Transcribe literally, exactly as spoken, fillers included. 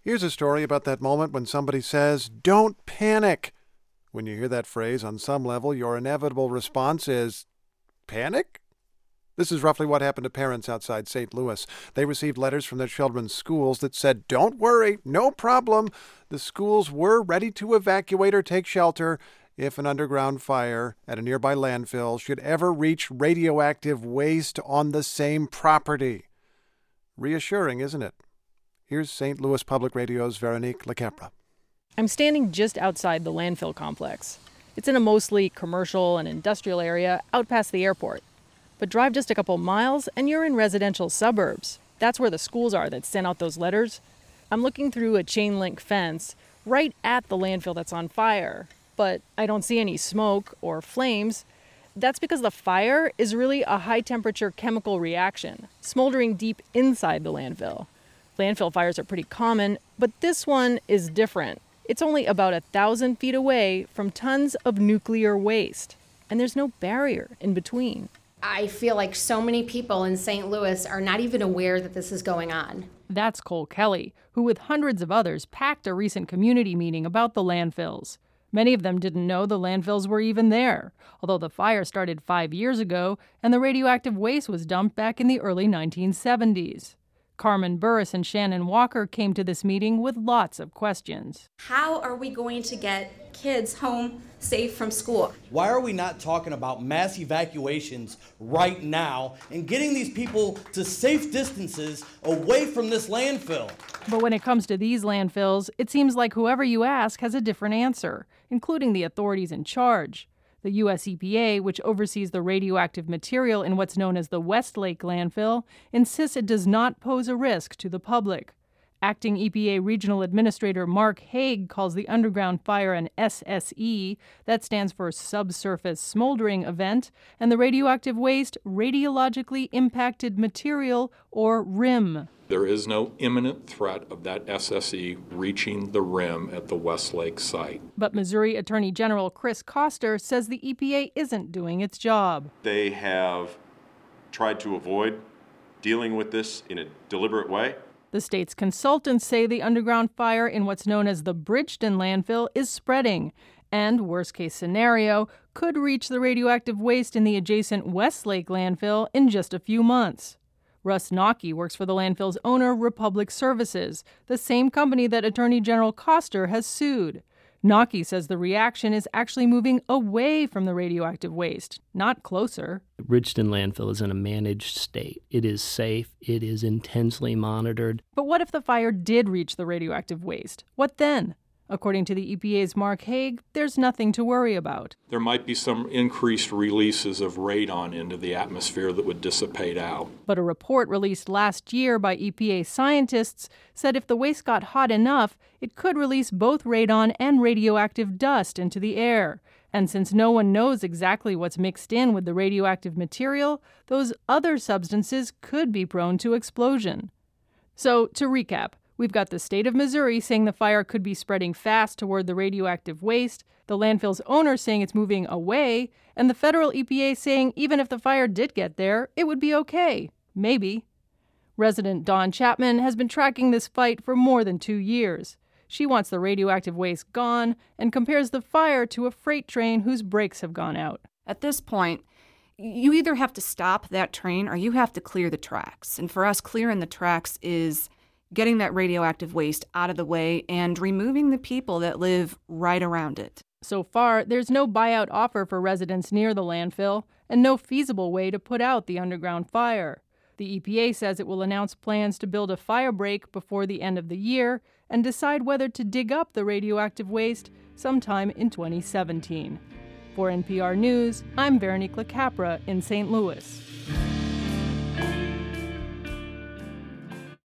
Here's a story about that moment when somebody says, "Don't panic." When you hear that phrase, on some level, your inevitable response is, panic? This is roughly what happened to parents outside Saint Louis. They received letters from their children's schools that said, "Don't worry, no problem." The schools were ready to evacuate or take shelter if an underground fire at a nearby landfill should ever reach radioactive waste on the same property. Reassuring, isn't it? Here's Saint Louis Public Radio's Veronique Lecapra. I'm standing just outside the landfill complex. It's in a mostly commercial and industrial area out past the airport. But drive just a couple miles and you're in residential suburbs. That's where the schools are that sent out those letters. I'm looking through a chain link fence right at the landfill that's on fire, but I don't see any smoke or flames. That's because the fire is really a high-temperature chemical reaction, smoldering deep inside the landfill. Landfill fires are pretty common, but this one is different. It's only about a thousand feet away from tons of nuclear waste, and there's no barrier in between. I feel like so many people in Saint Louis are not even aware that this is going on. That's Cole Kelly, who with hundreds of others packed a recent community meeting about the landfills. Many of them didn't know the landfills were even there, although the fire started five years ago and the radioactive waste was dumped back in the early nineteen seventies. Carmen Burris and Shannon Walker came to this meeting with lots of questions. How are we going to get kids home safe from school? Why are we not talking about mass evacuations right now and getting these people to safe distances away from this landfill? But when it comes to these landfills, it seems like whoever you ask has a different answer, including the authorities in charge. The U S E P A, which oversees the radioactive material in what's known as the Westlake landfill, insists it does not pose a risk to the public. Acting E P A Regional Administrator Mark Haig calls the underground fire an S S E, that stands for Subsurface Smoldering Event, and the radioactive waste Radiologically Impacted Material, or R I M. There is no imminent threat of that S S E reaching the rim at the Westlake site. But Missouri Attorney General Chris Koster says the E P A isn't doing its job. They have tried to avoid dealing with this in a deliberate way. The state's consultants say the underground fire in what's known as the Bridgeton landfill is spreading and, worst-case scenario, could reach the radioactive waste in the adjacent Westlake landfill in just a few months. Russ Nocky works for the landfill's owner, Republic Services, the same company that Attorney General Koster has sued. Nocky says the reaction is actually moving away from the radioactive waste, not closer. Bridgeton landfill is in a managed state. It is safe. It is intensely monitored. But what if the fire did reach the radioactive waste? What then? According to the E P A's Mark Haig, there's nothing to worry about. There might be some increased releases of radon into the atmosphere that would dissipate out. But a report released last year by E P A scientists said if the waste got hot enough, it could release both radon and radioactive dust into the air. And since no one knows exactly what's mixed in with the radioactive material, those other substances could be prone to explosion. So, to recap, we've got the state of Missouri saying the fire could be spreading fast toward the radioactive waste, the landfill's owner saying it's moving away, and the federal E P A saying even if the fire did get there, it would be okay. Maybe. Resident Dawn Chapman has been tracking this fight for more than two years. She wants the radioactive waste gone and compares the fire to a freight train whose brakes have gone out. At this point, you either have to stop that train or you have to clear the tracks. And for us, clearing the tracks is getting that radioactive waste out of the way and removing the people that live right around it. So far, there's no buyout offer for residents near the landfill and no feasible way to put out the underground fire. The E P A says it will announce plans to build a fire break before the end of the year and decide whether to dig up the radioactive waste sometime in twenty seventeen. For N P R News, I'm Veronique Lecapra in Saint Louis.